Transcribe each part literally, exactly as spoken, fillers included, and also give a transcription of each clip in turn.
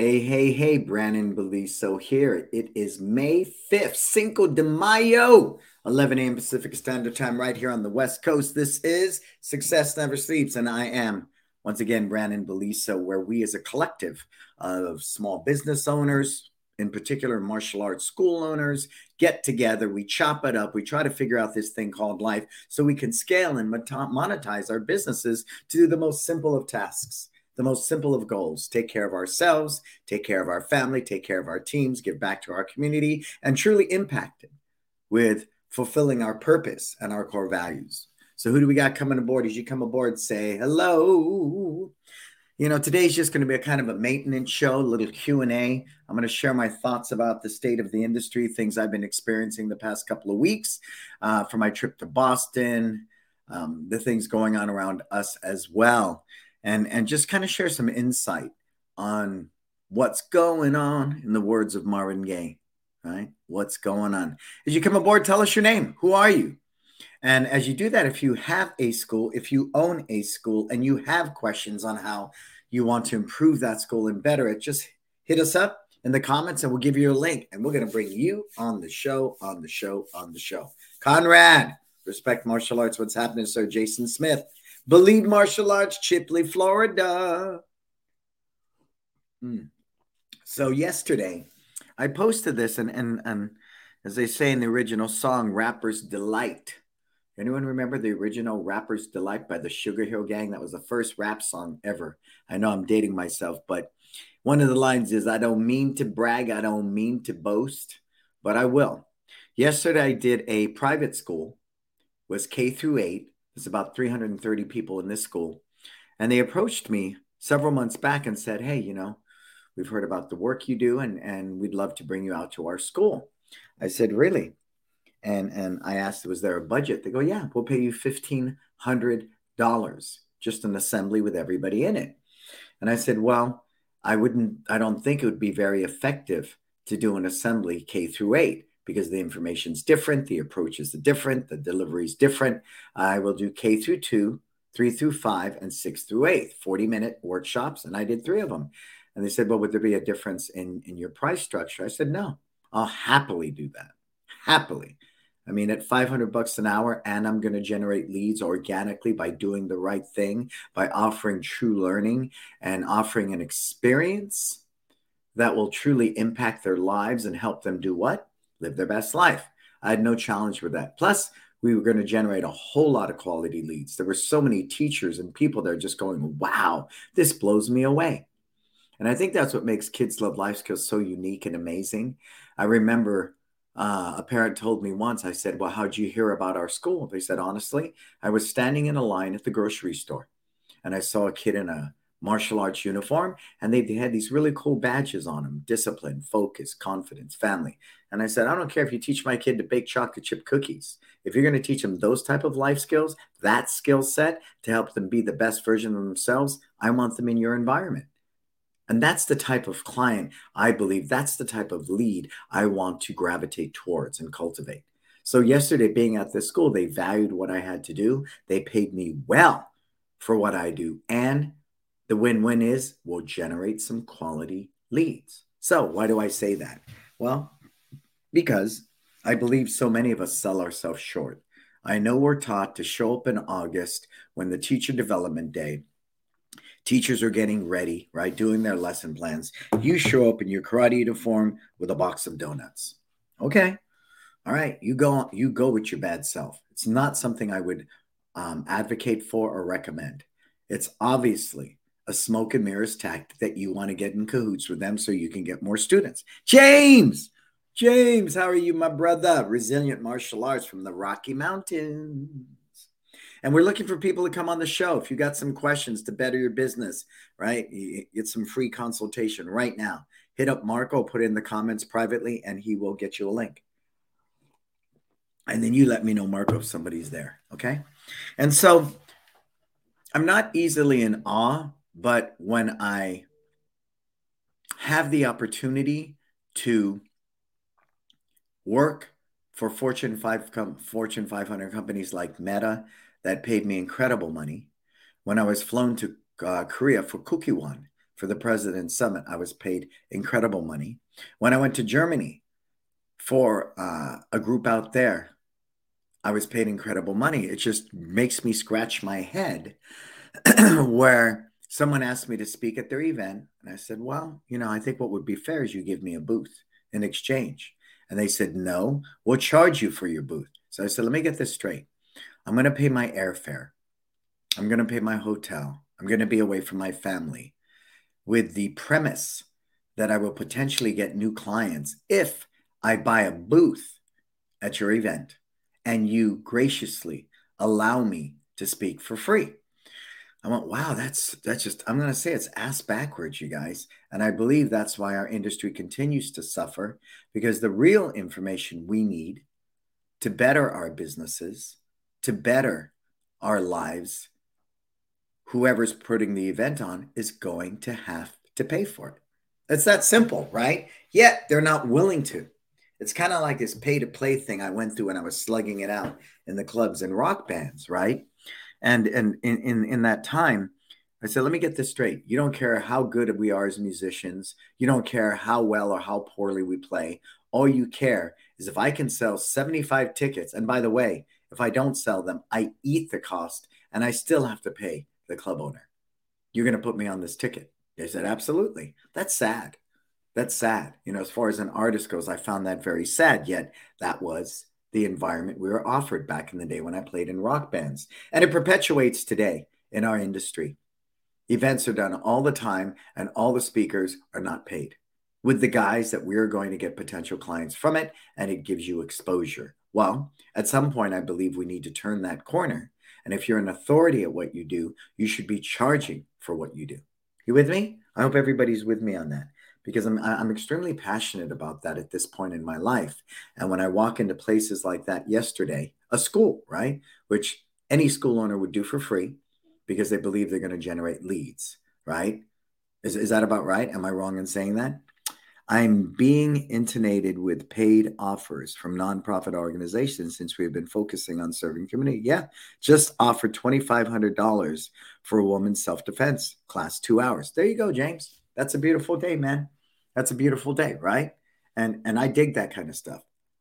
Hey, hey, hey, Brandon Beliso here. It is May fifth, Cinco de Mayo, eleven a m. Pacific Standard Time, right here on the West Coast. This is Success Never Sleeps, and I am, once again, Brandon Beliso, where we as a collective of small business owners, in particular martial arts school owners, get together, we chop it up, we try to figure out this thing called life so we can scale and monetize our businesses to do the most simple of tasks, the most simple of goals: take care of ourselves, take care of our family, take care of our teams, give back to our community, and truly impact it with fulfilling our purpose and our core values. So who do we got coming aboard? As you come aboard, say hello. You know, today's just going to be a kind of a maintenance show, a little Q and A. I'm going to share my thoughts about the state of the industry, things I've been experiencing the past couple of weeks uh, for my trip to Boston, um, the things going on around us as well, and, and just kind of share some insight on what's going on, in the words of Marvin Gaye, right? What's going on? As you come aboard, tell us your name. Who are you? And as you do that, if you have a school, if you own a school and you have questions on how you want to improve that school and better it, just hit us up in the comments and we'll give you a link. And we're going to bring you on the show, on the show, on the show. Conrad, Respect Martial Arts. What's happening, Sir Jason Smith? Believe Martial Arts, Chipley, Florida. Hmm. So yesterday, I posted this, and, and, and as they say in the original song, Rapper's Delight. Anyone remember the original Rapper's Delight by the Sugar Hill Gang? That was the first rap song ever. I know I'm dating myself, but one of the lines is, I don't mean to brag, I don't mean to boast, but I will. Yesterday, I did a private school, was K through eight. There's about three hundred thirty people in this school. And they approached me several months back and said, hey, you know, we've heard about the work you do, and, and we'd love to bring you out to our school. I said, really? And, and I asked, was there a budget? They go, yeah, we'll pay you fifteen hundred dollars, just an assembly with everybody in it. And I said, well, I wouldn't, I don't think it would be very effective to do an assembly K through eight, because the information's different, the approach is different, the delivery is different. I will do K through two, three through five, and six through eight, forty minute workshops. And I did three of them. And they said, well, would there be a difference in, in your price structure? I said, no, I'll happily do that. Happily. I mean, at five hundred bucks an hour, and I'm going to generate leads organically by doing the right thing, by offering true learning and offering an experience that will truly impact their lives and help them do what? Live their best life. I had no challenge with that. Plus, we were going to generate a whole lot of quality leads. There were so many teachers and people there just going, wow, this blows me away. And I think that's what makes Kids Love Life Skills so unique and amazing. I remember uh, a parent told me once, I said, well, how'd you hear about our school? They said, honestly, I was standing in a line at the grocery store and I saw a kid in a martial arts uniform, and they, they had these really cool badges on them: discipline, focus, confidence, family. And I said, I don't care if you teach my kid to bake chocolate chip cookies. If you're going to teach them those type of life skills, that skill set to help them be the best version of themselves, I want them in your environment. And that's the type of client I believe, that's the type of lead I want to gravitate towards and cultivate. So yesterday, being at this school, they valued what I had to do. They paid me well for what I do. And the win-win is we'll generate some quality leads. So why do I say that? Well, because I believe so many of us sell ourselves short. I know we're taught to show up in August when the teacher development day, teachers are getting ready, right? Doing their lesson plans. You show up in your karate uniform with a box of donuts. Okay. All right. You go, you go with your bad self. It's not something I would um, advocate for or recommend. It's obviously a smoke and mirrors tactic that you want to get in cahoots with them so you can get more students. James, James, how are you, my brother? Resilient Martial Arts from the Rocky Mountains. And we're looking for people to come on the show. If you got some questions to better your business, right? You get some free consultation right now. Hit up Marco, put it in the comments privately, and he will get you a link. And then you let me know, Marco, if somebody's there, okay? And so I'm not easily in awe, but when I have the opportunity to work for Fortune five, Fortune five hundred companies like Meta, that paid me incredible money. When I was flown to uh, Korea for Kukiwon, for the President's Summit, I was paid incredible money. When I went to Germany for uh, a group out there, I was paid incredible money. It just makes me scratch my head where someone asked me to speak at their event. And I said, well, you know, I think what would be fair is you give me a booth in exchange. And they said, no, we'll charge you for your booth. So I said, let me get this straight. I'm going to pay my airfare. I'm going to pay my hotel. I'm going to be away from my family with the premise that I will potentially get new clients if I buy a booth at your event and you graciously allow me to speak for free. I went, wow, that's that's just, I'm going to say it's ass backwards, you guys. And I believe that's why our industry continues to suffer, because the real information we need to better our businesses, to better our lives, whoever's putting the event on is going to have to pay for it. It's that simple, right? Yet they're not willing to. It's kind of like this pay to play thing I went through when I was slugging it out in the clubs and rock bands, right? And, and in, in, in that time, I said, let me get this straight. You don't care how good we are as musicians. You don't care how well or how poorly we play. All you care is if I can sell seventy-five tickets. And by the way, if I don't sell them, I eat the cost and I still have to pay the club owner. You're going to put me on this ticket. They said, absolutely. That's sad. That's sad. You know, as far as an artist goes, I found that very sad. Yet that was the environment we were offered back in the day when I played in rock bands. And it perpetuates today in our industry. Events are done all the time and all the speakers are not paid with the guys that we're going to get potential clients from it. And it gives you exposure. Well, at some point, I believe we need to turn that corner. And if you're an authority at what you do, you should be charging for what you do. You with me? I hope everybody's with me on that, because I'm, I'm extremely passionate about that at this point in my life. And when I walk into places like that yesterday, a school, right, which any school owner would do for free because they believe they're going to generate leads, right? Is, is that about right? Am I wrong in saying that? I'm being inundated with paid offers from nonprofit organizations since we have been focusing on serving community. Yeah, just offered twenty-five hundred dollars for a woman's self-defense class, two hours. There you go, James. That's a beautiful day, man. That's a beautiful day, right? And, and I dig that kind of stuff.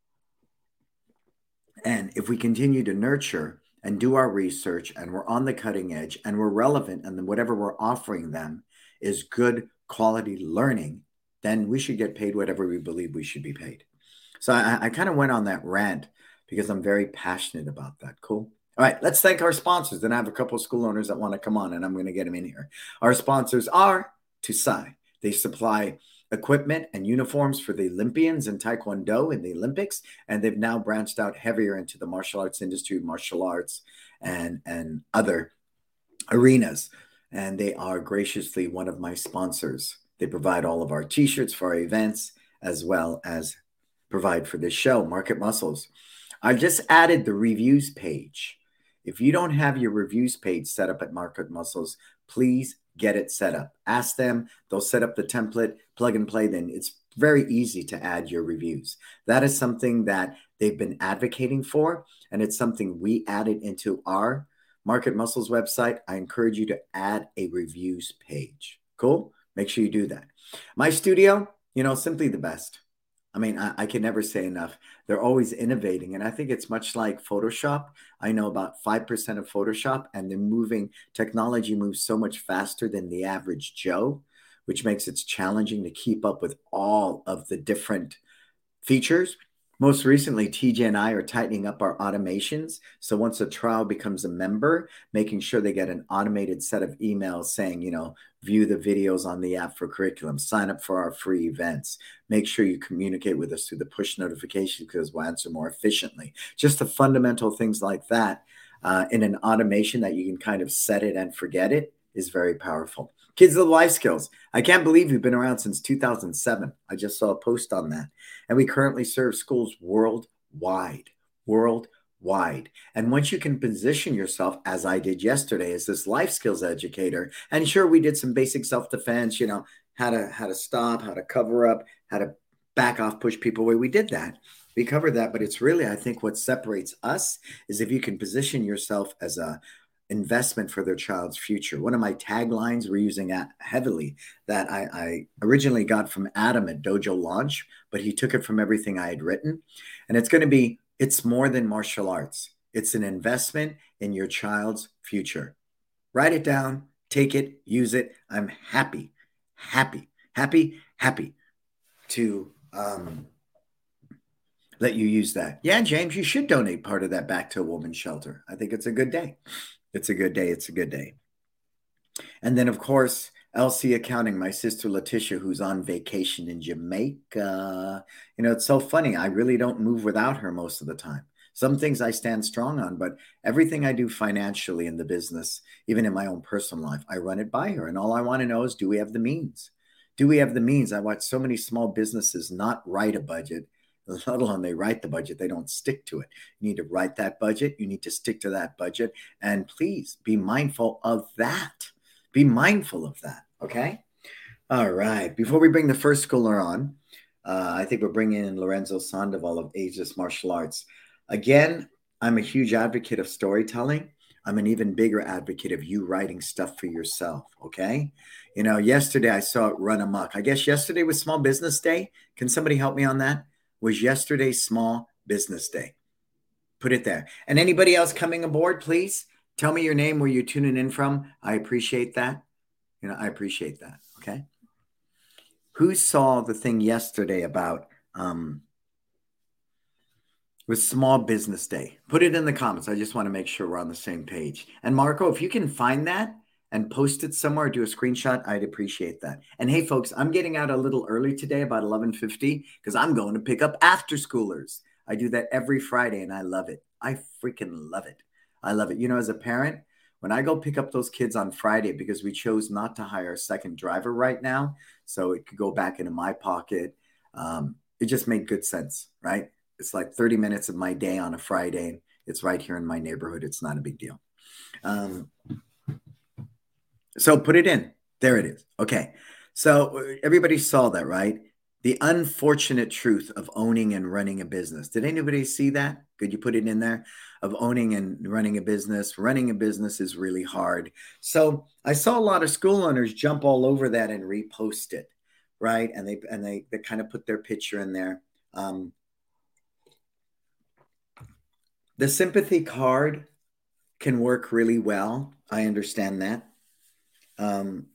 And if we continue to nurture and do our research and we're on the cutting edge and we're relevant and then whatever we're offering them is good quality learning, then we should get paid whatever we believe we should be paid. So I, I kind of went on that rant because I'm very passionate about that. Cool. All right, let's thank our sponsors. Then I have a couple of school owners that want to come on and I'm going to get them in here. Our sponsors are Tusai. They supply equipment and uniforms for the Olympians in Taekwondo in the Olympics. And they've now branched out heavier into the martial arts industry, martial arts and, and other arenas. And they are graciously one of my sponsors. They provide all of our t-shirts for our events, as well as provide for this show, Market Muscles. I just added the reviews page. If you don't have your reviews page set up at Market Muscles, please get it set up. Ask them. They'll set up the template, plug and play. Then it's very easy to add your reviews. That is something that they've been advocating for, and it's something we added into our Market Muscles website. I encourage you to add a reviews page. Cool? Make sure you do that. My studio, you know, simply the best. I mean, I, I can never say enough. They're always innovating. And I think it's much like Photoshop. I know about five percent of Photoshop, and they're moving, technology moves so much faster than the average Joe, which makes it challenging to keep up with all of the different features. Most recently, T J and I are tightening up our automations. So once a trial becomes a member, making sure they get an automated set of emails saying, you know, view the videos on the app for curriculum, sign up for our free events, make sure you communicate with us through the push notifications because we'll answer more efficiently. Just the fundamental things like that uh, in an automation that you can kind of set it and forget it is very powerful. Kids of Life Skills. I can't believe we've been around since two thousand seven. I just saw a post on that. And we currently serve schools worldwide, worldwide. And once you can position yourself, as I did yesterday, as this life skills educator, and sure, we did some basic self-defense, you know, how to, how to stop, how to cover up, how to back off, push people away. We did that. We covered that. But it's really, I think what separates us is if you can position yourself as a investment for their child's future. One of my taglines we're using heavily that I, I originally got from Adam at Dojo Launch, but he took it from everything I had written. And it's going to be, it's more than martial arts. It's an investment in your child's future. Write it down, take it, use it. I'm happy, happy, happy, happy to um, let you use that. Yeah, James, you should donate part of that back to a woman's shelter. I think it's a good day. It's a good day. It's a good day. And then, of course, L C Accounting, my sister Letitia, who's on vacation in Jamaica. You know, it's so funny. I really don't move without her most of the time. Some things I stand strong on, but everything I do financially in the business, even in my own personal life, I run it by her. And all I want to know is, do we have the means? Do we have the means? I watch so many small businesses not write a budget, let alone they write the budget, they don't stick to it. You need to write that budget. You need to stick to that budget. And please be mindful of that. Be mindful of that, okay? All right. Before we bring the first schooler on, uh, I think we're bringing in Lorenzo Sandoval of Ageless Martial Arts. Again, I'm a huge advocate of storytelling. I'm an even bigger advocate of you writing stuff for yourself, okay? You know, yesterday I saw it run amok. I guess yesterday was Small Business Day. Can somebody help me on that? Was yesterday Small Business Day? Put it there. And anybody else coming aboard, please tell me your name, where you're tuning in from. I appreciate that. You know, I appreciate that, okay? Who saw the thing yesterday about... um, with Small Business Day? Put it in the comments. I just want to make sure we're on the same page. And Marco, if you can find that and post it somewhere, do a screenshot, I'd appreciate that. And hey, folks, I'm getting out a little early today, about eleven fifty, because I'm going to pick up after schoolers. I do that every Friday, and I love it. I freaking love it. I love it. You know, as a parent, when I go pick up those kids on Friday, because we chose not to hire a second driver right now, so it could go back into my pocket, um, it just made good sense, right? It's like thirty minutes of my day on a Friday. It's right here in my neighborhood. It's not a big deal. Um, so put it in. There it is. Okay. So everybody saw that, right? The unfortunate truth of owning and running a business. Did anybody see that? Could you put it in there? Of owning and running a business. Running a business is really hard. So I saw a lot of school owners jump all over that and repost it, right? And they and they, they kind of put their picture in there. Um, The sympathy card can work really well. I understand that. Um,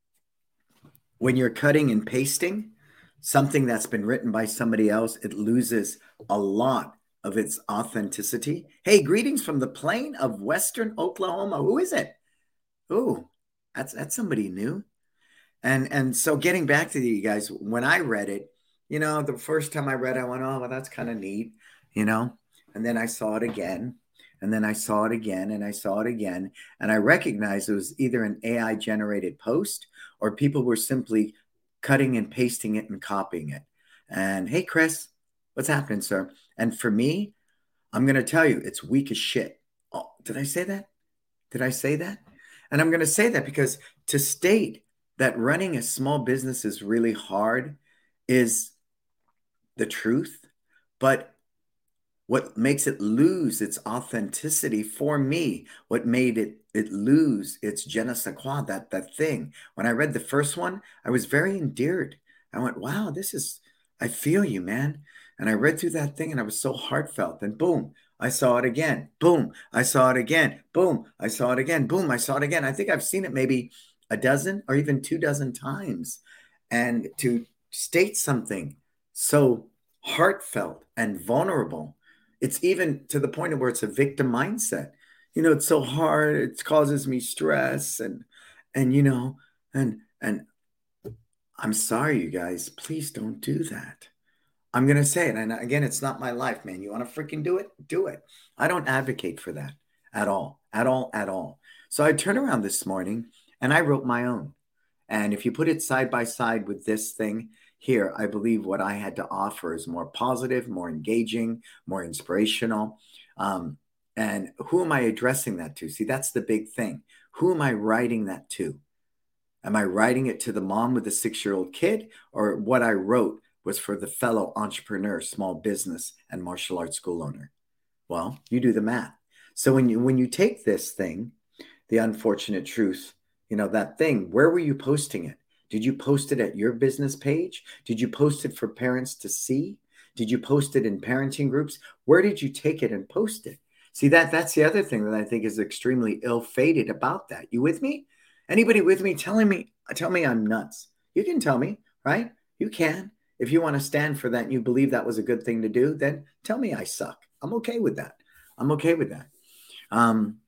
when you're cutting and pasting something that's been written by somebody else, it loses a lot of its authenticity. Hey, greetings from the plain of Western Oklahoma. Who is it? Ooh, that's that's somebody new. And and so getting back to you guys, when I read it, you know, the first time I read it, I went, oh, well, that's kind of neat, you know. And then I saw it again, and then I saw it again, and I saw it again. And I recognized it was either an A I generated post or people were simply cutting and pasting it and copying it. And hey, Chris, what's happening, sir? And for me, I'm going to tell you, it's weak as shit. Oh, did I say that? Did I say that? And I'm going to say that because to state that running a small business is really hard is the truth. But what makes it lose its authenticity for me, what made it it lose its je ne sais quoi, that, that thing. When I read the first one, I was very endeared. I went, wow, this is, I feel you, man. And I read through that thing and I was so heartfelt. And boom, I saw it again. Boom, I saw it again. Boom, I saw it again. Boom, I saw it again. I think I've seen it maybe a dozen or even two dozen times. And to state something so heartfelt and vulnerable, it's even to the point of where it's a victim mindset. You know, it's so hard. It causes me stress and, and, you know, and, and I'm sorry, you guys, please don't do that. I'm going to say it. And again, it's not my life, man. You want to freaking do it? Do it. I don't advocate for that at all, at all, at all. So I turned around this morning and I wrote my own. And if you put it side by side with this thing here, I believe what I had to offer is more positive, more engaging, more inspirational. Um, and who am I addressing that to? See, that's the big thing. Who am I writing that to? Am I writing it to the mom with a six-year-old kid, or what I wrote was for the fellow entrepreneur, small business, and martial arts school owner? Well, you do the math. So when you when you take this thing, the unfortunate truth, you know, that thing, where were you posting it? Did you post it at your business page? Did you post it for parents to see? Did you post it in parenting groups? Where did you take it and post it? See, that that's the other thing that I think is extremely ill-fated about that. You with me? Anybody with me telling me, tell me I'm nuts. You can tell me, right? You can. If you want to stand for that and you believe that was a good thing to do, then tell me I suck. I'm okay with that. I'm okay with that. Um,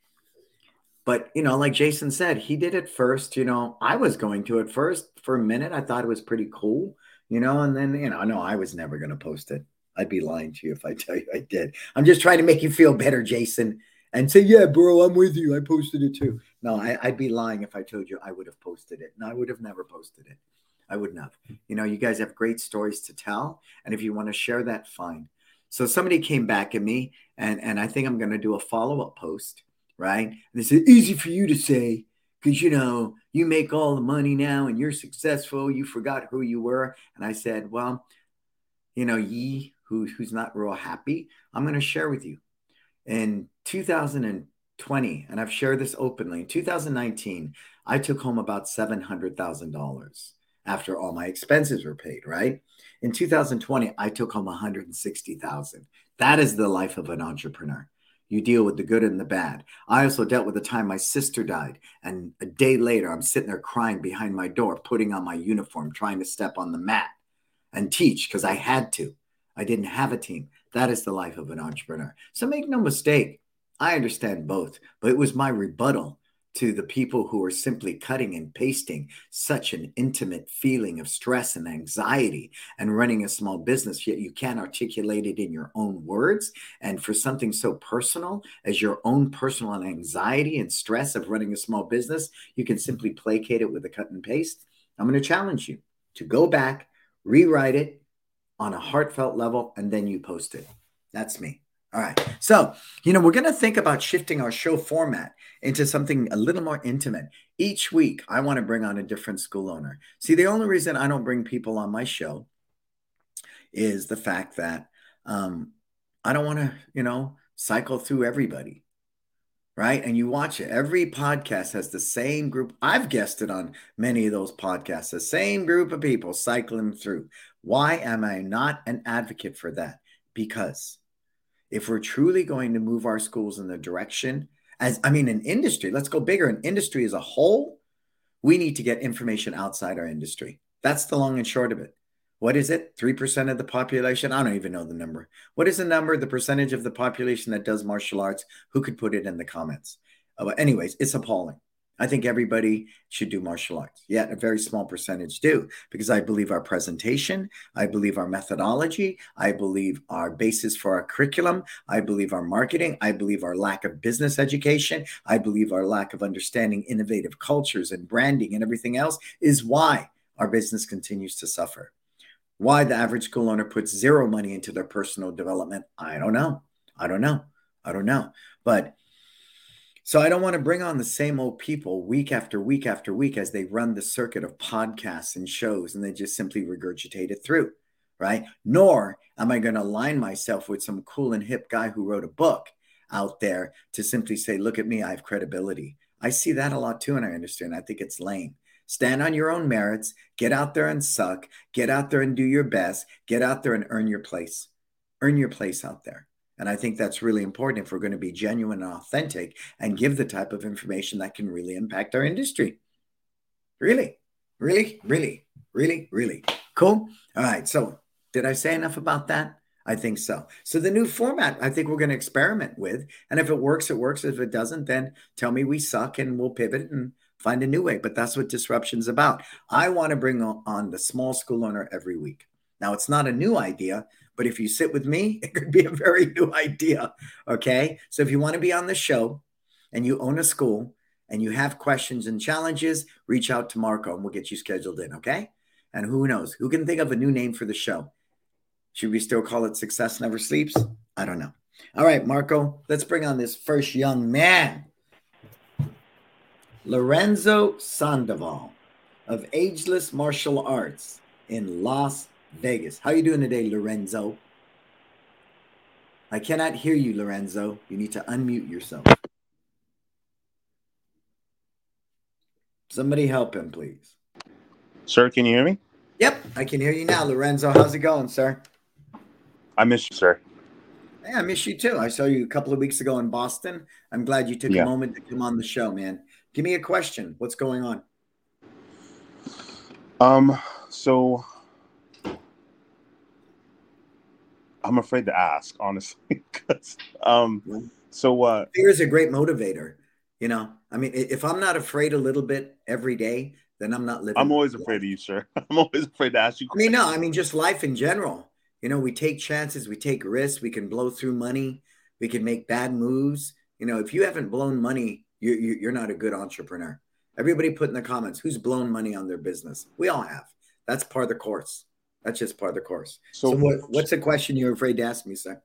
but, you know, like Jason said, he did it first. You know, I was going to at first for a minute. I thought it was pretty cool, you know, and then, you know, no, I was never going to post it. I'd be lying to you if I tell you I did. I'm just trying to make you feel better, Jason, and say, yeah, bro, I'm with you. I posted it too. No, I, I'd be lying if I told you I would have posted it. No, I would have never posted it. I wouldn't have. You know, you guys have great stories to tell. And if you want to share that, fine. So somebody came back at me, and, and I think I'm going to do a follow-up post, right? And they said, easy for you to say, because, you know, you make all the money now and you're successful. You forgot who you were. And I said, well, you know, ye who, who's not real happy, I'm going to share with you. In two thousand twenty, and I've shared this openly, in two thousand nineteen, I took home about seven hundred thousand dollars after all my expenses were paid, right? In two thousand twenty, I took home one hundred sixty thousand dollars. That is the life of an entrepreneur. You deal with the good and the bad. I also dealt with the time my sister died, and a day later, I'm sitting there crying behind my door, putting on my uniform, trying to step on the mat and teach because I had to. I didn't have a team. That is the life of an entrepreneur. So make no mistake, I understand both, but it was my rebuttal to the people who are simply cutting and pasting such an intimate feeling of stress and anxiety and running a small business, yet you can't articulate it in your own words. And for something so personal as your own personal anxiety and stress of running a small business, you can simply placate it with a cut and paste. I'm going to challenge you to go back, rewrite it on a heartfelt level, and then you post it. That's me. All right. So, you know, we're going to think about shifting our show format into something a little more intimate. Each week, I want to bring on a different school owner. See, the only reason I don't bring people on my show is the fact that um, I don't want to, you know, cycle through everybody. Right. And you watch it. Every podcast has the same group. I've guested on many of those podcasts, the same group of people cycling through. Why am I not an advocate for that? Because if we're truly going to move our schools in the direction, as I mean, in industry, let's go bigger. In industry as a whole, we need to get information outside our industry. That's the long and short of it. What is it? three percent of the population? I don't even know the number. What is the number, the percentage of the population that does martial arts? Who could put it in the comments? Uh, anyways, it's appalling. I think everybody should do martial arts. Yet a very small percentage do, because I believe our presentation, I believe our methodology, I believe our basis for our curriculum, I believe our marketing, I believe our lack of business education, I believe our lack of understanding innovative cultures and branding and everything else is why our business continues to suffer. Why the average school owner puts zero money into their personal development, I don't know. I don't know. I don't know. But so I don't want to bring on the same old people week after week after week as they run the circuit of podcasts and shows and they just simply regurgitate it through, right? Nor am I going to align myself with some cool and hip guy who wrote a book out there to simply say, look at me, I have credibility. I see that a lot too, and I understand. I think it's lame. Stand on your own merits, get out there and suck, get out there and do your best, get out there and earn your place. Earn your place out there. And I think that's really important if we're going to be genuine and authentic and give the type of information that can really impact our industry. Really, really, really, really, really. Cool. All right. So did I say enough about that? I think so. So the new format, I think we're going to experiment with. And if it works, it works. If it doesn't, then tell me we suck and we'll pivot and find a new way. But that's what disruption's about. I want to bring on the small school owner every week. Now, it's not a new idea, but if you sit with me, it could be a very new idea. Okay. So if you want to be on the show and you own a school and you have questions and challenges, reach out to Marco and we'll get you scheduled in. Okay. And who knows? Who can think of a new name for the show? Should we still call it Success Never Sleeps? I don't know. All right, Marco, let's bring on this first young man. Lorenzo Sandoval of Ageless Martial Arts in Las Vegas. How you doing today, Lorenzo? I cannot hear you, Lorenzo. You need to unmute yourself. Somebody help him, please. Sir, can you hear me? Yep, I can hear you now. Lorenzo, how's it going, sir? I miss you, sir. Hey, I miss you too. I saw you a couple of weeks ago in Boston. I'm glad you took a Yeah. moment to come on the show, man. Give me a question. What's going on? Um, so I'm afraid to ask, honestly. 'Cause, um, so uh Fear is a great motivator. You know, I mean, i- if I'm not afraid a little bit every day, then I'm not living I'm my always afraid life. of you, sir. I'm always afraid to ask you I mean, no, I questions. mean, just life in general. You know, we take chances, we take risks, we can blow through money, we can make bad moves. You know, if you haven't blown money, you, you, you're not a good entrepreneur. Everybody put in the comments who's blown money on their business. We all have. That's part of the course. That's just part of the course. So, So, what, what's the question you're afraid to ask me, sir?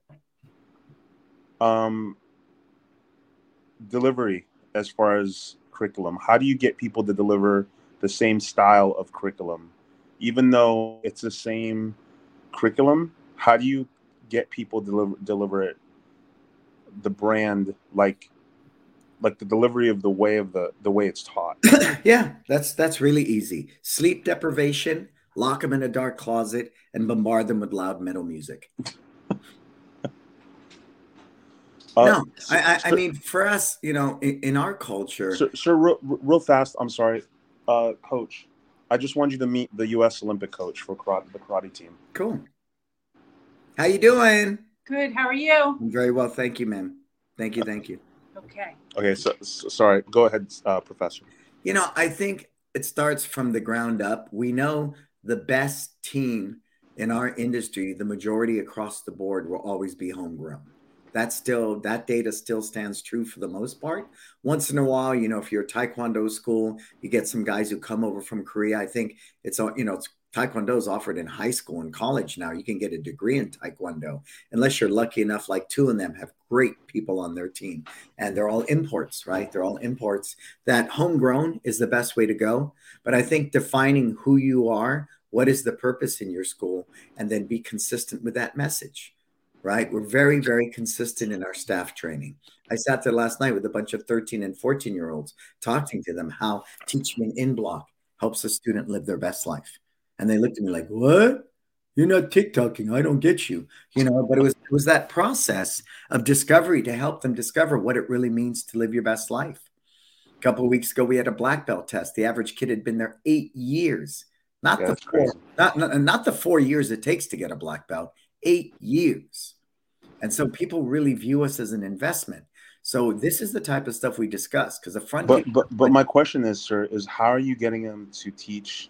um, delivery as far as curriculum. How do you get people to deliver the same style of curriculum, even though it's the same curriculum? How do you get people to deliver deliver it the brand like like the delivery of the way of the the way it's taught? Yeah, that's that's really easy. Sleep deprivation, lock them in a dark closet, and bombard them with loud metal music. Uh, No, so, I, I I so, mean, for us, you know, in, in our culture, so, so real, real fast. I'm sorry, uh, coach. I just wanted you to meet the U S Olympic coach for karate, the karate team. cool. How you doing? Good. How are you? I'm very well, thank you, ma'am. Thank you, thank you. Okay. Okay, so, so sorry. Go ahead, uh, Professor. You know, I think it starts from the ground up. We know the best team in our industry, the majority across the board will always be homegrown. That's still, that data still stands true for the most part. Once in a while, you know, if you're a Taekwondo school, you get some guys who come over from Korea. I think it's, you know, it's Taekwondo is offered in high school and college now. You can get a degree in Taekwondo, unless you're lucky enough, like two of them have great people on their team. And they're all imports, right? They're all imports. That homegrown is the best way to go. But I think defining who you are, what is the purpose in your school, and then be consistent with that message, right? We're very, very consistent in our staff training. I sat there last night with a bunch of thirteen and fourteen year olds talking to them how teaching an in block helps a student live their best life. And they looked at me like, what? You're not TikToking. I don't get you. You know, but it was it was that process of discovery to help them discover what it really means to live your best life. A couple of weeks ago, we had a black belt test. The average kid had been there eight years, not Yeah, the that's four, crazy. not, not not the four years it takes to get a black belt, eight years. And so people really view us as an investment. So this is the type of stuff we discuss because the front But page. but but my question is, sir, is how are you getting them to teach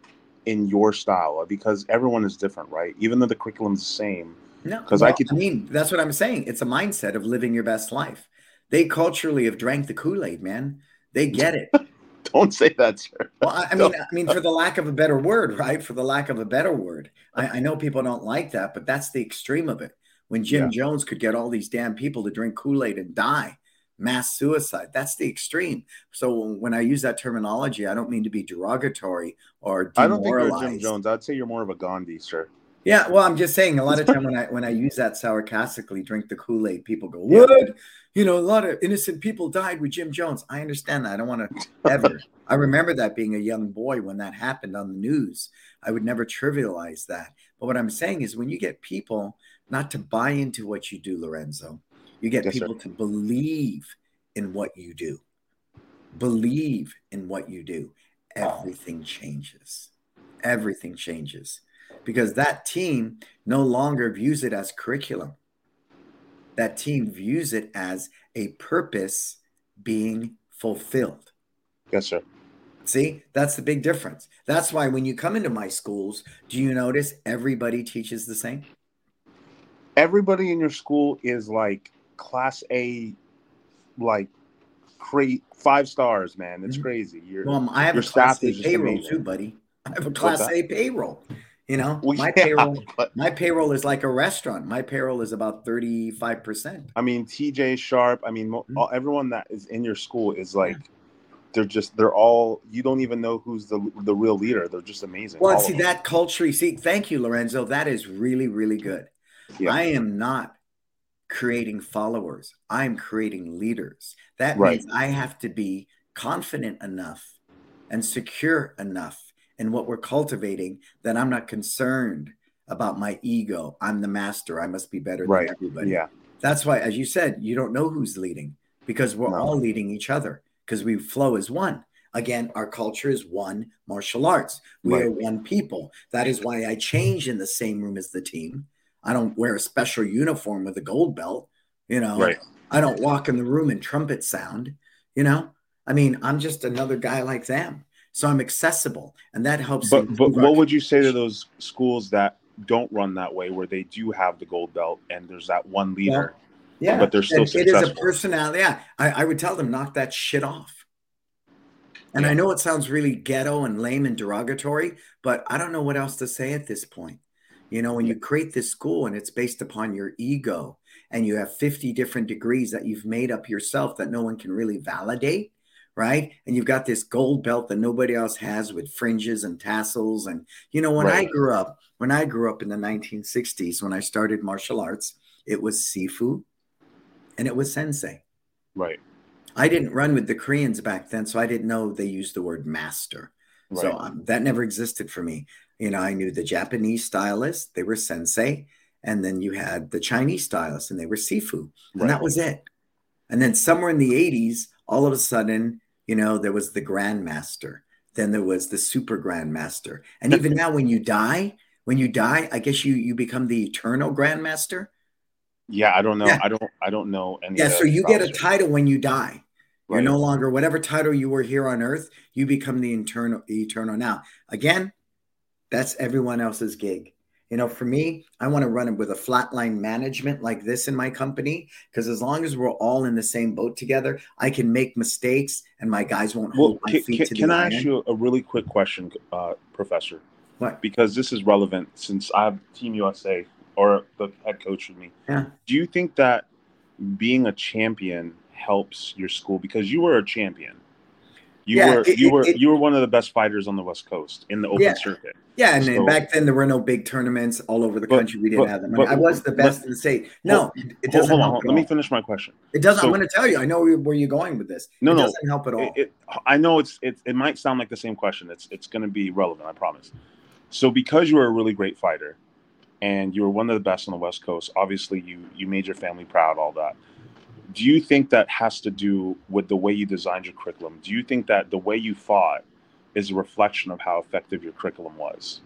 in your style? Because everyone is different, right? Even though the curriculum's the same. No, Because I well, could I mean, that's what I'm saying. It's a mindset of living your best life. They culturally have drank the Kool-Aid, man. They get it. don't say that, sir. Well, I, I mean, I mean, for the lack of a better word, right? For the lack of a better word, I, I know people don't like that, but that's the extreme of it. When Jim Yeah. Jones could get all these damn people to drink Kool-Aid and die, mass suicide, that's the extreme. So when I use that terminology, I don't mean to be derogatory or I don't think you're a Jim demoralized. Jones. I'd say you're more of a Gandhi, sir. Yeah, well, I'm just saying a lot of time when I when I use that sarcastically, drink the Kool-Aid, people go, Yeah. what? You know, a lot of innocent people died with Jim Jones. I understand that. I don't want to ever. I remember that being a young boy when that happened on the news. I would never trivialize that. But what I'm saying is when you get people not to buy into what you do, Lorenzo, you get Yes, sir. people to believe in what you do. Believe in what you do. Everything changes. Everything changes because that team no longer views it as curriculum. That team views it as a purpose being fulfilled. Yes, sir. See, that's the big difference. That's why when you come into my schools, do you notice everybody teaches the same? Everybody in your school is like class A, like great five stars, man. It's Mhm. crazy. Your Well, I have your a class staff A is just payroll amazing. too, buddy. I have a What's class that? A payroll. You know, Well, my yeah, payroll, but my payroll is like a restaurant. My payroll is about thirty-five percent. I mean, T J Sharp. I mean, mo- Mhm. all, everyone that is in your school is like, they're just, they're all. You don't even know who's the the real leader. They're just amazing. Well, and all see of them. that culture. You see, thank you, Lorenzo. That is really, really good. Yeah. I am not creating followers. I'm creating leaders. That Right. means I have to be confident enough and secure enough in what we're cultivating that I'm not concerned about my ego. I'm the master. I must be better Right. than everybody. Yeah. That's why, as you said, you don't know who's leading because we're No. all leading each other because we flow as one. Again, our culture is one martial arts. We Right. are one people. That is why I change in the same room as the team. I don't wear a special uniform with a gold belt. You know, Right. I don't walk in the room and trumpet sound. You know, I mean, I'm just another guy like them. So I'm accessible, and that helps. But but what would you say to communication. those schools that don't run that way, where they do have the gold belt and there's that one leader, Well, yeah, but they're still and it is a successful? personality. Yeah, I, I would tell them knock that shit off. And Yeah. I know it sounds really ghetto and lame and derogatory, but I don't know what else to say at this point. You know, when you create this school and it's based upon your ego and you have fifty different degrees that you've made up yourself that no one can really validate, right? And you've got this gold belt that nobody else has with fringes and tassels. And, you know, when I Right. grew up, when I grew up in the nineteen sixties, when I started martial arts, it was Sifu and it was Sensei. Right. I didn't run with the Koreans back then, so I didn't know they used the word master. So Right. um, that never existed for me. You know, I knew the Japanese stylists, they were sensei, and then you had the Chinese stylists, and they were Sifu, and Right. that was it. And then somewhere in the eighties, all of a sudden, you know, there was the Grandmaster. Then there was the Super Grandmaster. And even now, when you die, when you die, I guess you you become the Eternal Grandmaster. Yeah, I don't know. Yeah. I don't. I don't know any. Yeah, of so the you get a sponsors. title when you die. You're Right. no longer whatever title you were here on earth, you become the eternal eternal now. Again, that's everyone else's gig. You know, for me, I want to run it with a flatline management like this in my company because as long as we're all in the same boat together, I can make mistakes and my guys won't Well, hold my can, feet can, to can the I ask iron. you a really quick question, uh, Professor? What? Because this is relevant since I have Team U S A or the head coach with me. Yeah. Do you think that being a champion helps your school? Because you were a champion. You Yeah, were it, you it, were it, you were one of the best fighters on the West Coast in the open yeah. circuit. Yeah, and, and So, back then there were no big tournaments all over the but country. We didn't but have them. I mean, but I was the let best in the state. hold, No, it, it hold, doesn't hold on. help Hold, at let me all. finish my question. It doesn't. I'm So going to tell you. I know where where you're going with this. no, It no, doesn't help at it, all. it, I know it's it, it might sound like the same question. It's it's going to be relevant. I promise. So because you were a really great fighter, and you were one of the best on the West Coast, obviously you you made your family proud. All that. Do you think that has to do with the way you designed your curriculum? Do you think that the way you fought is a reflection of how effective your curriculum was?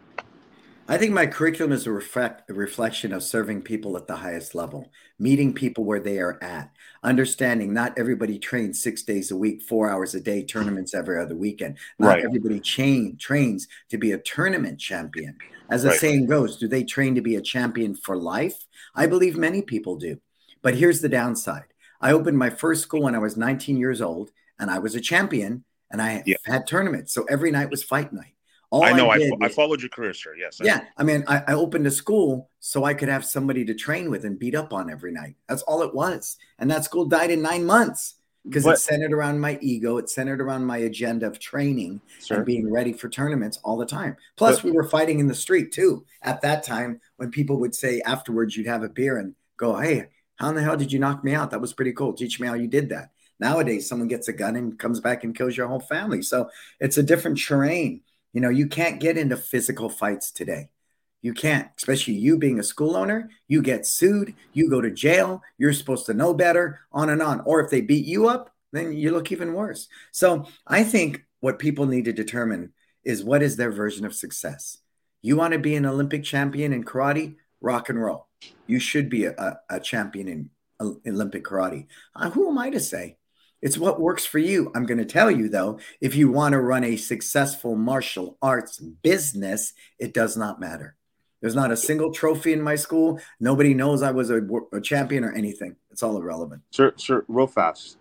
I think my curriculum is a, reflect, a reflection of serving people at the highest level, meeting people where they are at, understanding not everybody trains six days a week, four hours a day, tournaments every other weekend. Not Right. everybody chain, trains to be a tournament champion. As the Right. saying goes, do they train to be a champion for life? I believe many people do. But here's the downside. I opened my first school when I was nineteen years old, and I was a champion, and I Yeah. had tournaments. So every night was fight night. All I I know. I, did I was followed your career, sir. Yes. I yeah, know. I mean, I, I opened a school so I could have somebody to train with and beat up on every night. That's all it was. And that school died in nine months because But it's centered around my ego. It's centered around my agenda of training sir, and being ready for tournaments all the time. Plus, but we were fighting in the street too. At that time, when people would say afterwards, you'd have a beer and go, hey, how in the hell did you knock me out? That was pretty cool. Teach me how you did that. Nowadays, someone gets a gun and comes back and kills your whole family. So it's a different terrain. You know, you can't get into physical fights today. You can't, especially you being a school owner. You get sued, you go to jail, you're supposed to know better, on and on. Or if they beat you up, then you look even worse. So I think what people need to determine is what is their version of success. You want to be an Olympic champion in karate, rock and roll. You should be a, a, a champion in Olympic karate. Uh, who am I to say? It's what works for you. I'm going to tell you, though, if you want to run a successful martial arts business, it does not matter. There's not a single trophy in my school. Nobody knows I was a, a champion or anything. It's all irrelevant. sir, sir, real fast.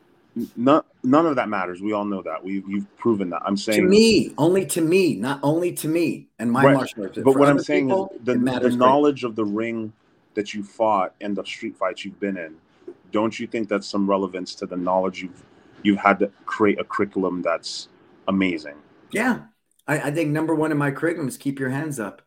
None, none of that matters. We all know that. We, you've proven that. I'm To saying, me, only to me, not only to me and my right. martial arts. But For what I'm other saying is people, the it the matters greatly. knowledge of the ring that you fought and the street fights you've been in. Don't you think that's some relevance to the knowledge you've you've had to create a curriculum that's amazing? Yeah. I, I think number one in my curriculum is keep your hands up.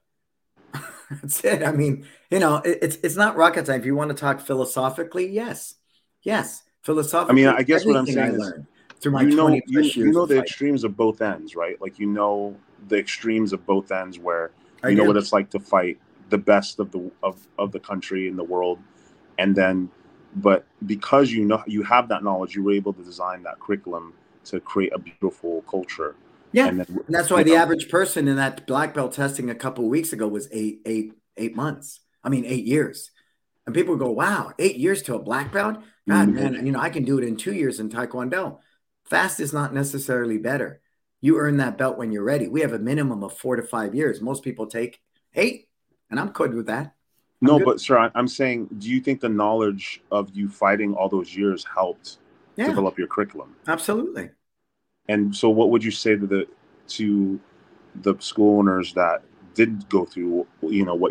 That's it. I mean, you know, it, it's it's not rocket science. If you want to talk philosophically, yes. Yes. I Philosophically, mean, I guess what I'm everything I saying is learned. through my you know twenty you plus you years know of the fighting. extremes of both ends, right? Like you know the extremes of both ends where I you know do. what it's like to fight the best of the of, of the country in the world, and then but because you know you have that knowledge, you were able to design that curriculum to create a beautiful culture. Yeah, And then and that's why you the know average person in that black belt testing a couple of weeks ago was eight, eight, eight months. I mean, eight years. And people go, "Wow, eight years to a black belt? God, man, you know, I can do it in two years in Taekwondo." Fast is not necessarily better. You earn that belt when you're ready. We have a minimum of four to five years. Most people take eight, and I'm good with that. I'm no, good. but sir, I- I'm saying, do you think the knowledge of you fighting all those years helped Yeah, develop your curriculum? absolutely. And so, what would you say to the to the school owners that did go through, you know, what?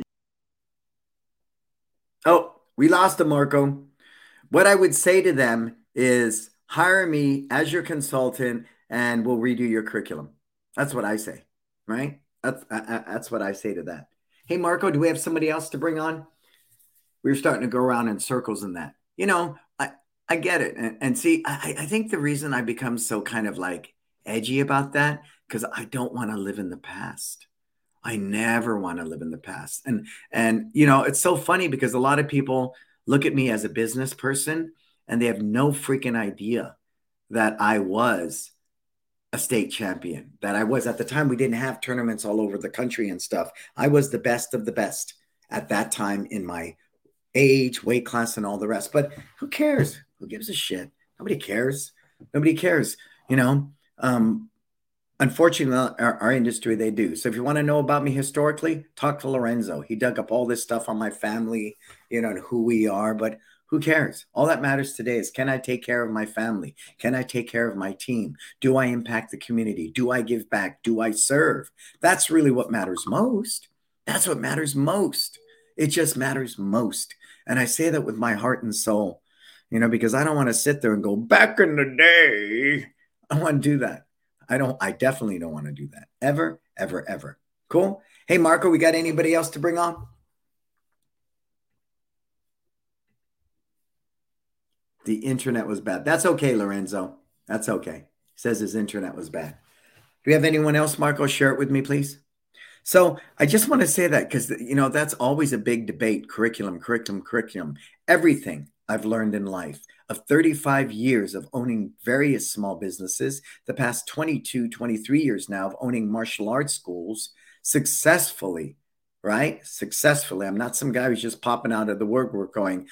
Oh, we lost a Marco. What I would say to them is hire me as your consultant and we'll redo your curriculum. That's what I say, right? That's I, I- that's what I say to that. Hey, Marco, do we have somebody else to bring on? We were starting to go around in circles in that. You know, I I get it, and, and see, I I think the reason I become so kind of like edgy about that because I don't want to live in the past. I never want to live in the past. And and you know, it's so funny because a lot of people look at me as a business person and they have no freaking idea that I was a state champion. That I was at the time we didn't have tournaments all over the country and stuff. I was the best of the best at that time in my age, weight class and all the rest. But who cares? Who gives a shit? Nobody cares. Nobody cares, you know. Um Unfortunately, our, our industry, they do. So if you want to know about me historically, talk to Lorenzo. He dug up all this stuff on my family, you know, and who we are, but who cares? All that matters today is can I take care of my family? Can I take care of my team? Do I impact the community? Do I give back? Do I serve? That's really what matters most. That's what matters most. It just matters most. And I say that with my heart and soul, you know, because I don't want to sit there and go, back in the day. I want to do that. I don't, I definitely don't want to do that ever, ever, ever. Cool. Hey, Marco, we got anybody else to bring on? The internet was bad. That's okay, Lorenzo. That's okay. He says his internet was bad. Do we have anyone else, Marco? Share it with me, please. So I just want to say that because, you know, that's always a big debate, curriculum, curriculum, curriculum. Everything I've learned in life of thirty-five years of owning various small businesses, the past twenty-two, twenty-three years now of owning martial arts schools successfully, right? Successfully. I'm not some guy who's just popping out of the work going,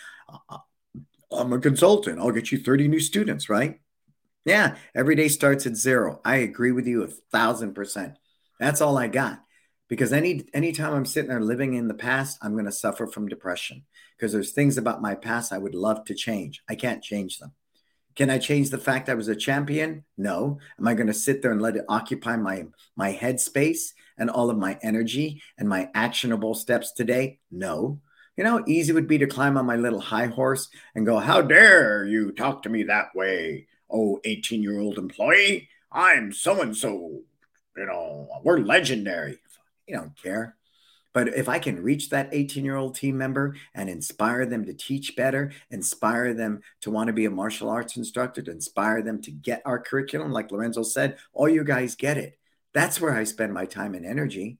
I'm a consultant. I'll get you thirty new students, right? Yeah, every day starts at zero. I agree with you a thousand percent. That's all I got. Because any anytime I'm sitting there living in the past, I'm going to suffer from depression. Because there's things about my past I would love to change. I can't change them. Can I change the fact I was a champion? No. Am I going to sit there and let it occupy my my headspace and all of my energy and my actionable steps today? No. You know, easy would be to climb on my little high horse and go, how dare you talk to me that way? Oh, eighteen-year-old employee, I'm so-and-so. You know, we're legendary. You don't care. But if I can reach that eighteen-year-old team member and inspire them to teach better, inspire them to want to be a martial arts instructor, to inspire them to get our curriculum, like Lorenzo said, all you guys get it. That's where I spend my time and energy.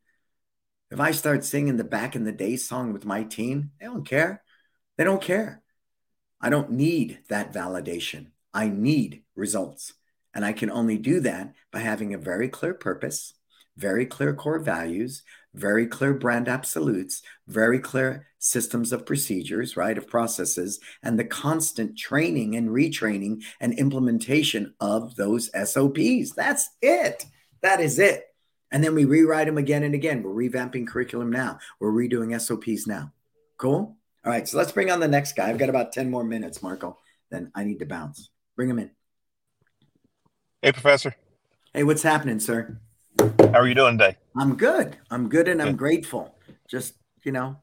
If I start singing the back in the day song with my team, they don't care. They don't care. I don't need that validation. I need results. And I can only do that by having a very clear purpose, very clear core values, very clear brand absolutes, very clear systems of procedures, right, of processes, and the constant training and retraining and implementation of those S O Ps. That's it. That is it. And then we rewrite them again and again. We're revamping curriculum now. We're redoing S O Ps now. Cool? All right, so let's bring on the next guy. I've got about ten more minutes, Marco. Then I need to bounce. Bring him in. Hey, Professor. Hey, what's happening, sir? How are you doing today? I'm good. I'm good and I'm Good. grateful. Just, you know,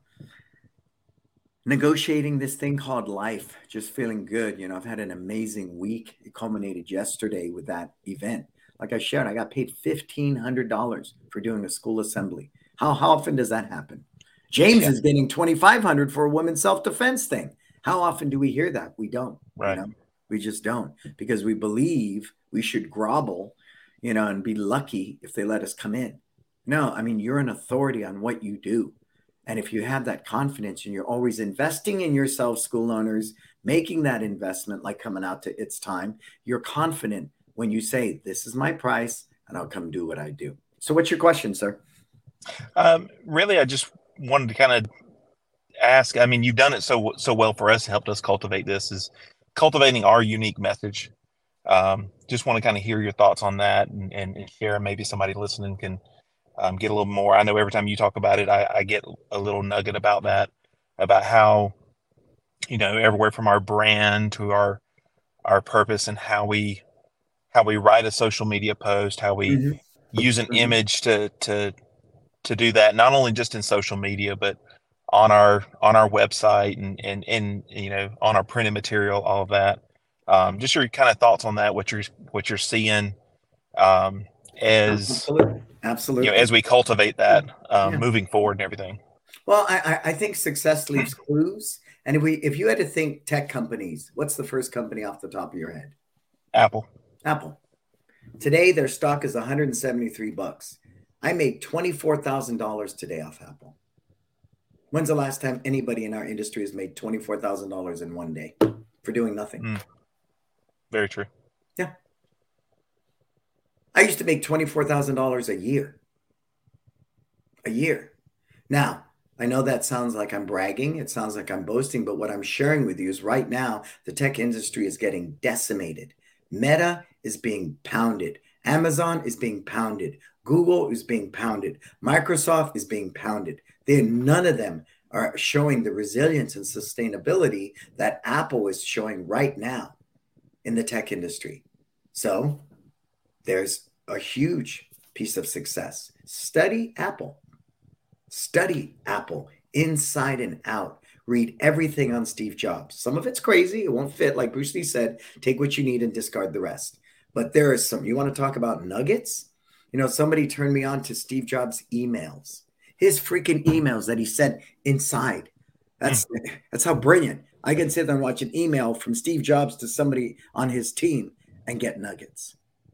negotiating this thing called life, just feeling good. You know, I've had an amazing week. It culminated yesterday with that event. Like I shared, I got paid fifteen hundred dollars for doing a school assembly. How, how often does that happen? James Yeah. is getting twenty-five hundred dollars for a women's self-defense thing. How often do we hear that? We don't, Right. you know, we just don't because we believe We should grovel, you know, and be lucky if they let us come in. No, I mean, you're an authority on what you do. And if you have that confidence and you're always investing in yourself, school owners, making that investment, like coming out to It's Time, you're confident when you say, this is my price and I'll come do what I do. So what's your question, sir? Um, really, I just wanted to kind of ask, I mean, you've done it so so well for us, helped us cultivate this, is cultivating our unique message. Um, just want to kind of hear your thoughts on that and, and, and share. Maybe somebody listening can um, get a little more. I know every time you talk about it, I, I get a little nugget about that, about how, you know, everywhere from our brand to our our purpose and how we how we write a social media post, how we Mm-hmm. use an Mm-hmm. image to to to do that, not only just in social media, but on our on our website and and and you know, on our printed material, all of that. Um, just your kind of thoughts on that, what you're what you're seeing um, as Absolutely. you know, Absolutely. as we cultivate that um, Yeah. moving forward and everything. Well, I, I think success leaves clues. And if we, if you had to think tech companies, what's the first company off the top of your head? Apple. Apple. Today, their stock is one hundred seventy-three bucks. I made twenty-four thousand dollars today off Apple. When's the last time anybody in our industry has made twenty-four thousand dollars in one day for doing nothing? Mm. Very true. Yeah. I used to make twenty-four thousand dollars a year. A year. Now, I know that sounds like I'm bragging. It sounds like I'm boasting, but what I'm sharing with you is right now, the tech industry is getting decimated. Meta is being pounded. Amazon is being pounded. Google is being pounded. Microsoft is being pounded. They, none of them are showing the resilience and sustainability that Apple is showing right now in the tech industry. So there's a huge piece of success. Study Apple. Study Apple inside and out. Read everything on Steve Jobs. Some of it's crazy. It won't fit. Like Bruce Lee said, take what you need and discard the rest. But there is some, you want to talk about nuggets? You know, somebody turned me on to Steve Jobs' emails, his freaking emails that he sent inside. That's, mm. that's how brilliant. I can sit there and watch an email from Steve Jobs to somebody on his team and get nuggets.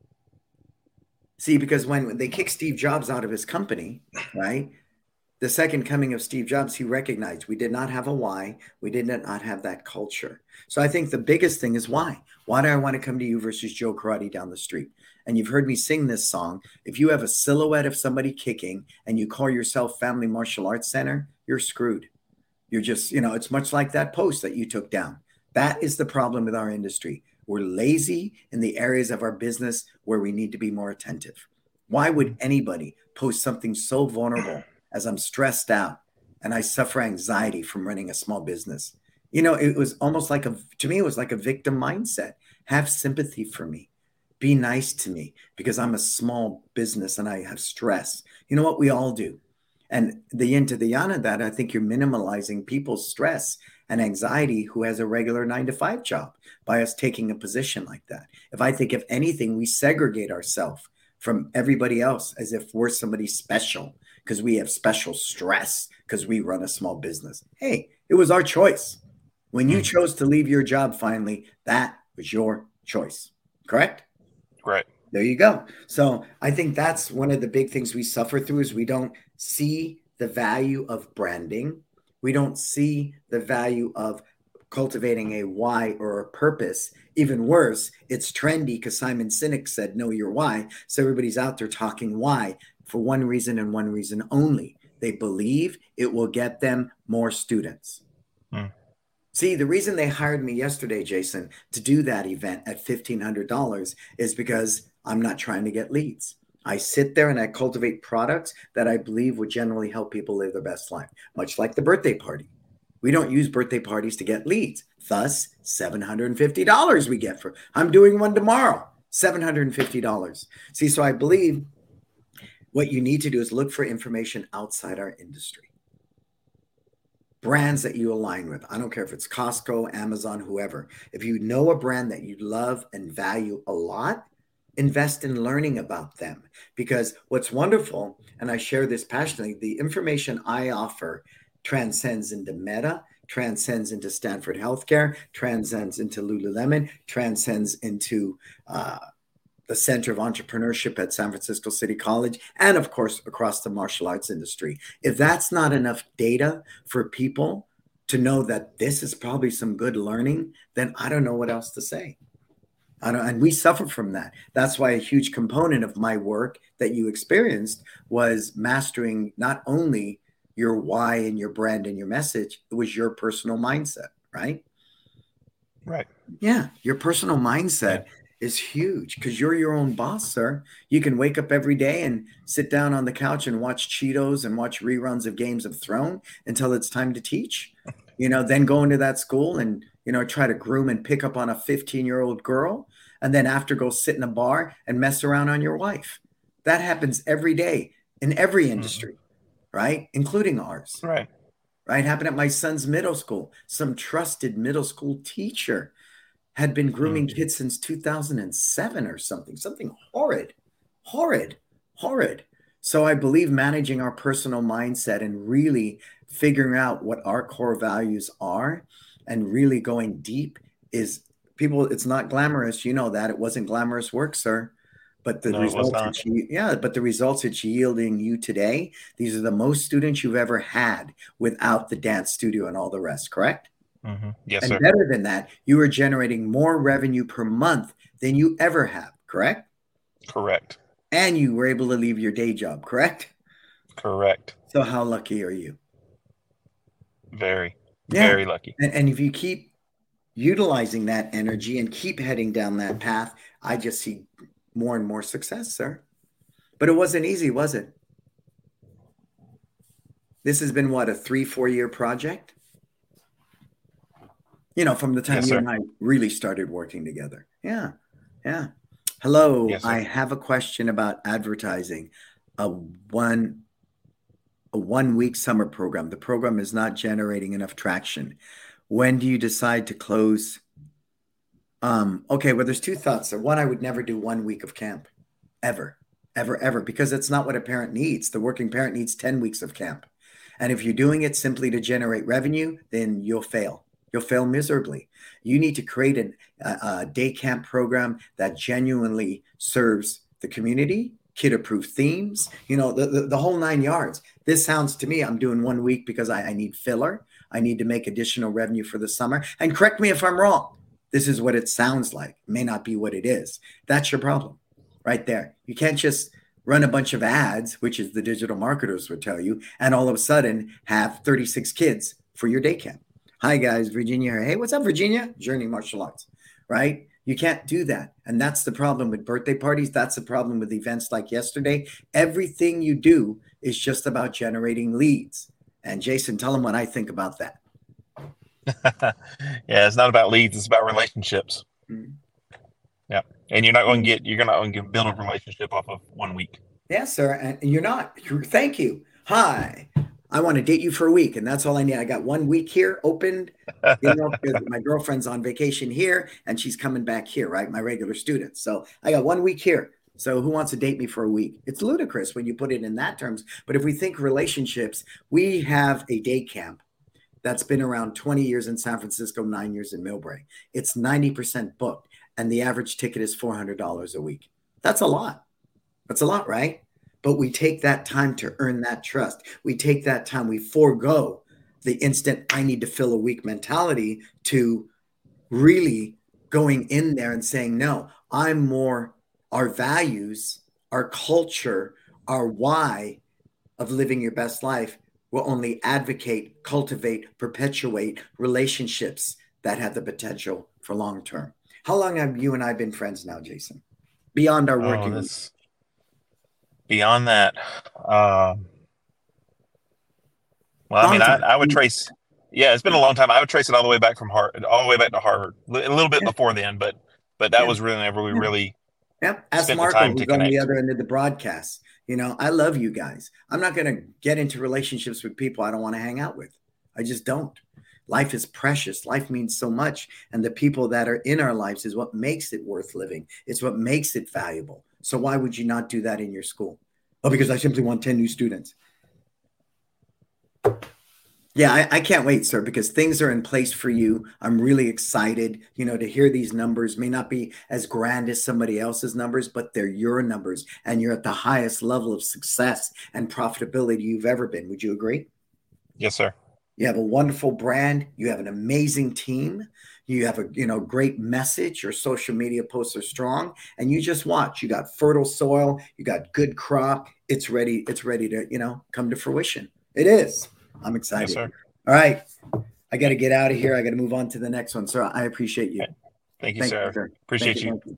See, because when they kicked Steve Jobs out of his company, right? The second coming of Steve Jobs, he recognized we did not have a why. We did not have that culture. So I think the biggest thing is why. Why do I want to come to you versus Joe Karate down the street? And you've heard me sing this song. If you have a silhouette of somebody kicking and you call yourself Family Martial Arts Center, you're screwed. You're just, you know, it's much like that post that you took down. That is the problem with our industry. We're lazy in the areas of our business where we need to be more attentive. Why would anybody post something so vulnerable as I'm stressed out and I suffer anxiety from running a small business? You know, it was almost like a, to me, it was like a victim mindset. Have sympathy for me. Be nice to me because I'm a small business and I have stress. You know what? We all do. And the yin to the yang of that, I think you're minimalizing people's stress and anxiety who has a regular nine to five job by us taking a position like that. If I think, if anything, we segregate ourselves from everybody else as if we're somebody special because we have special stress because we run a small business. Hey, it was our choice. When you chose to leave your job finally, that was your choice. Correct? Right. There you go. So I think that's one of the big things we suffer through is we don't see the value of branding. We don't see the value of cultivating a why or a purpose. Even worse, it's trendy because Simon Sinek said, know your why. So everybody's out there talking why for one reason and one reason only. They believe it will get them more students. Hmm. See, the reason they hired me yesterday, Jason, to do that event at fifteen hundred dollars is because I'm not trying to get leads. I sit there and I cultivate products that I believe would generally help people live their best life, much like the birthday party. We don't use birthday parties to get leads. Thus, seven hundred fifty dollars we get for, I'm doing one tomorrow, seven hundred fifty dollars. See, so I believe what you need to do is look for information outside our industry. Brands that you align with. I don't care if it's Costco, Amazon, whoever. If you know a brand that you love and value a lot, invest in learning about them. Because what's wonderful, and I share this passionately, the information I offer transcends into Meta, transcends into Stanford Healthcare, transcends into Lululemon, transcends into uh, the center of entrepreneurship at San Francisco City College, and of course, across the martial arts industry. If that's not enough data for people to know that this is probably some good learning, then I don't know what else to say. I don't, and we suffer from that. That's why a huge component of my work that you experienced was mastering not only your why and your brand and your message, it was your personal mindset, right? Right. Yeah. Your personal mindset yeah. is huge because you're your own boss, sir. You can wake up every day and sit down on the couch and watch Cheetos and watch reruns of Games of Thrones until it's time to teach, you know, then go into that school and, you know, try to groom and pick up on a fifteen year old girl. And then after go sit in a bar and mess around on your wife. That happens every day in every industry, mm-hmm. right? Including ours. Right. Right. Happened at my son's middle school. Some trusted middle school teacher had been grooming mm-hmm. kids since two thousand seven or something, something horrid, horrid, horrid. So I believe managing our personal mindset and really figuring out what our core values are and really going deep is people, it's not glamorous. You know that. It wasn't glamorous work, sir. But the no, results, it's, yeah, but the results it's yielding you today, these are the most students you've ever had without the dance studio and all the rest, correct? Mm-hmm. Yes, and sir. better than that, you are generating more revenue per month than you ever have, correct? Correct. And you were able to leave your day job, correct? Correct. So how lucky are you? Very, yeah. very lucky. And, and if you keep utilizing that energy and keep heading down that path, I just see more and more success, sir. But it wasn't easy, was it? This has been what, a three, four year project? You know, from the time yes, you sir. and I really started working together. Yeah. Yeah. Hello. Yes, I have a question about advertising. A one a one week summer program. The program is not generating enough traction. When do you decide to close? Um, okay, well, there's two thoughts. So one, I would never do one week of camp, ever, ever, ever, because it's not what a parent needs. The working parent needs ten weeks of camp. And if you're doing it simply to generate revenue, then you'll fail. You'll fail miserably. You need to create an, a, a day camp program that genuinely serves the community, kid-approved themes, you know, the, the, the whole nine yards. This sounds to me, I'm doing one week because I, I need filler. I need to make additional revenue for the summer. And correct me if I'm wrong. This is what it sounds like. It may not be what it is. That's your problem right there. You can't just run a bunch of ads, which is the digital marketers would tell you, and all of a sudden have thirty-six kids for your day camp. Hi, guys. Virginia here. Hey, what's up, Virginia? Journey Martial Arts, right? You can't do that. And that's the problem with birthday parties. That's the problem with events like yesterday. Everything you do is just about generating leads. And Jason, tell them what I think about that. Yeah, it's not about leads. It's about relationships. Mm-hmm. Yeah. And you're not going to get, you're not going to build a relationship off of one week. Yes, sir. And you're not. Thank you. Hi. I want to date you for a week, and that's all I need. I got one week here opened. You know, my girlfriend's on vacation here, and she's coming back here, right? My regular students. So I got one week here. So who wants to date me for a week? It's ludicrous when you put it in that terms. But if we think relationships, we have a day camp that's been around twenty years in San Francisco, nine years in Millbrae. It's ninety percent booked, and the average ticket is four hundred dollars a week. That's a lot. That's a lot, right? But we take that time to earn that trust. We take that time, we forego the instant I need to fill a week mentality to really going in there and saying, no, I'm more our values, our culture, our why of living your best life will only advocate, cultivate, perpetuate relationships that have the potential for long term. How long have you and I been friends now, Jason? Beyond our working oh, this, Beyond that, um, well, I mean, I, I would trace, yeah, it's been a long time. I would trace it all the way back from Harvard, all the way back to Harvard, a little bit yeah. before then, but but that yeah. was really never we yeah. really yep. Ask spent Marco, the time who's to on connect. the other end of the broadcast. You know, I love you guys. I'm not going to get into relationships with people I don't want to hang out with. I just don't. Life is precious. Life means so much. And the people that are in our lives is what makes it worth living. It's what makes it valuable. So why would you not do that in your school? Oh, because I simply want ten new students. Yeah, I, I can't wait, sir, because things are in place for you. I'm really excited, you know, to hear these numbers. May not be as grand as somebody else's numbers, but they're your numbers, and you're at the highest level of success and profitability you've ever been. Would you agree? Yes, sir. You have a wonderful brand. You have an amazing team. You have a you know great message. Your social media posts are strong, and you just watch. You got fertile soil. You got good crop. It's ready. It's ready to you know come to fruition. It is. I'm Yes, excited. sir. All right, I got to get out of here. I got to move on to the next one, sir. I appreciate you. Okay. Thank you, Thank you, sir. sir. Thank Appreciate you. you. Thank you.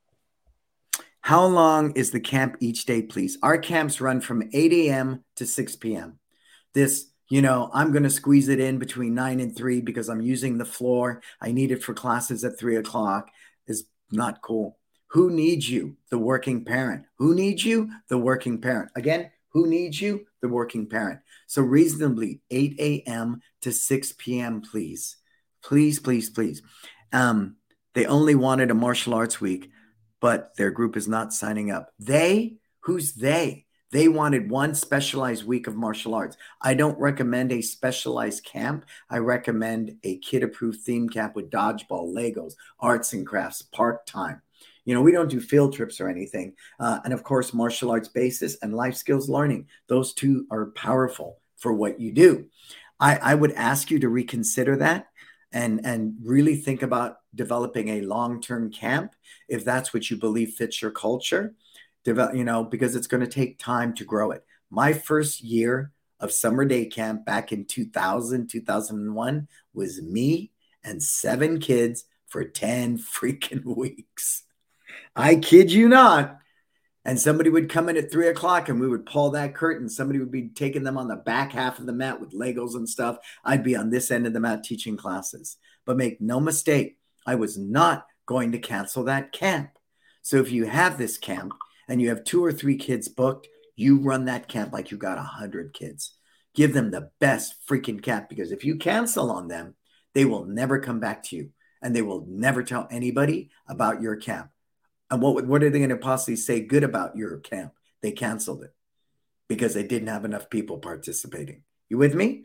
How long is the camp each day, please? Our camps run from eight a m to six p m This, you know, I'm going to squeeze it in between nine and three because I'm using the floor. I need it for classes at three o'clock. Is not cool. Who needs you? The working parent. Who needs you? The working parent. Again, who needs you? The working parent. So reasonably eight a m to six p m, please. Please, please, please. Um, they only wanted a martial arts week, but their group is not signing up. They? Who's they? They wanted one specialized week of martial arts. I don't recommend a specialized camp. I recommend a kid-approved theme camp with dodgeball, Legos, arts and crafts, park time. You know, we don't do field trips or anything. Uh, and of course, martial arts basis and life skills learning. Those two are powerful for what you do. I, I would ask you to reconsider that and, and really think about developing a long-term camp if that's what you believe fits your culture. Develop, you know, because it's going to take time to grow it. My first year of summer day camp back in two thousand, two thousand one was me and seven kids for ten freaking weeks. I kid you not. And somebody would come in at three o'clock and we would pull that curtain. Somebody would be taking them on the back half of the mat with Legos and stuff. I'd be on this end of the mat teaching classes. But make no mistake, I was not going to cancel that camp. So if you have this camp and you have two or three kids booked, you run that camp like you got a hundred kids. Give them the best freaking camp, because if you cancel on them, they will never come back to you and they will never tell anybody about your camp. And what, what are they going to possibly say good about your camp? They canceled it because they didn't have enough people participating. You with me?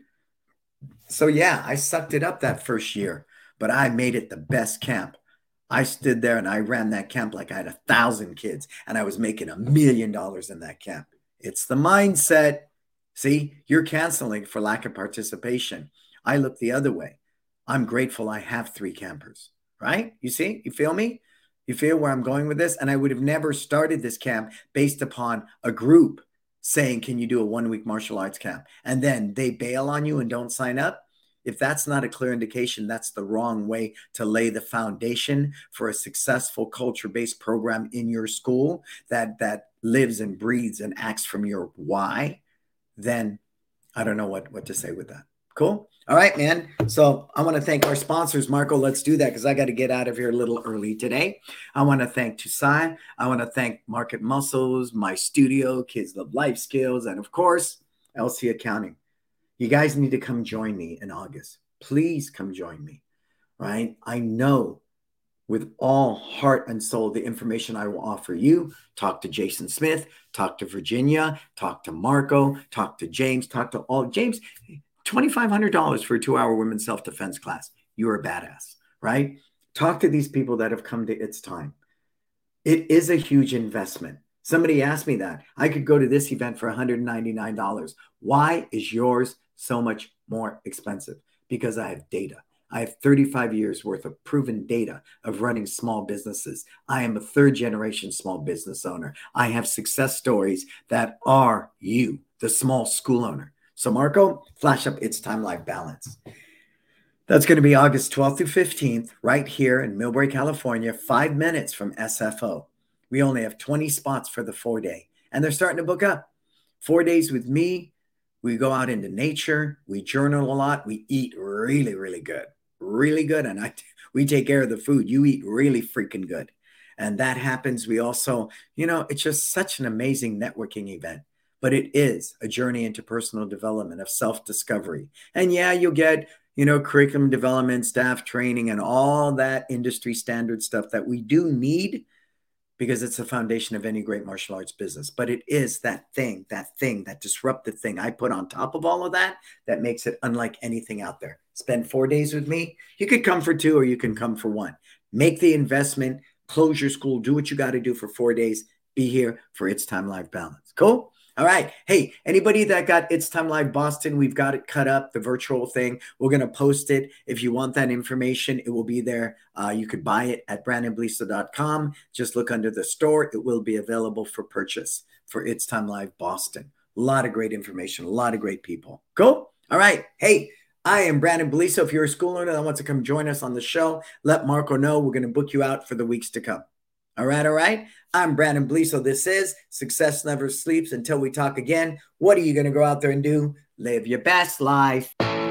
So yeah, I sucked it up that first year, but I made it the best camp. I stood there and I ran that camp like I had a thousand kids and I was making a million dollars in that camp. It's the mindset. See, you're canceling for lack of participation. I look the other way. I'm grateful I have three campers, right? You see, you feel me? You feel where I'm going with this? And I would have never started this camp based upon a group saying, can you do a one week martial arts camp? And then they bail on you and don't sign up. If that's not a clear indication, that's the wrong way to lay the foundation for a successful culture-based program in your school that, that lives and breathes and acts from your why, then I don't know what, what to say with that. Cool. All right, man. So I want to thank our sponsors. Marco, let's do that because I got to get out of here a little early today. I want to thank Tusai. I want to thank Market Muscles, my studio, Kids Love Life Skills, and of course, L C Accounting. You guys need to come join me in August. Please come join me, right? I know with all heart and soul the information I will offer you. Talk to Jason Smith, talk to Virginia, talk to Marco, talk to James, talk to all. James, twenty-five hundred dollars for a two-hour women's self-defense class. You're a badass, right? Talk to these people that have come to its time. It is a huge investment. Somebody asked me that. I could go to this event for one hundred ninety-nine dollars. Why is yours so much more expensive? Because I have data. I have thirty-five years worth of proven data of running small businesses. I am a third generation small business owner. I have success stories that are you, the small school owner. So Marco, flash up It's Time Life Balance. That's going to be August twelfth through fifteenth, right here in Millbury, California, five minutes from S F O. We only have twenty spots for the four day, and they're starting to book up. Four days with me. We go out into nature. We journal a lot. We eat really, really good, really good. And I, we take care of the food. You eat really freaking good. And that happens. We also, you know, it's just such an amazing networking event. But it is a journey into personal development of self-discovery. And yeah, you'll get, you know, curriculum development, staff training, and all that industry standard stuff that we do need, because it's the foundation of any great martial arts business. But it is that thing, that thing, that disruptive thing I put on top of all of that that makes it unlike anything out there. Spend four days with me. You could come for two or you can come for one. Make the investment, close your school, do what you got to do for four days. Be here for It's Time Live Balance. Cool? All right. Hey, anybody that got It's Time Live Boston, we've got it cut up, the virtual thing. We're going to post it. If you want that information, it will be there. Uh, you could buy it at brandon bleaser dot com. Just look under the store. It will be available for purchase for It's Time Live Boston. A lot of great information, a lot of great people. Cool? All right. Hey, I am Brandon Bleaser. If you're a school owner that wants to come join us on the show, let Marco know. We're going to book you out for the weeks to come. All right, all right. I'm Brandon Bleaser. This is Success Never Sleeps. Until we talk again, what are you going to go out there and do? Live your best life.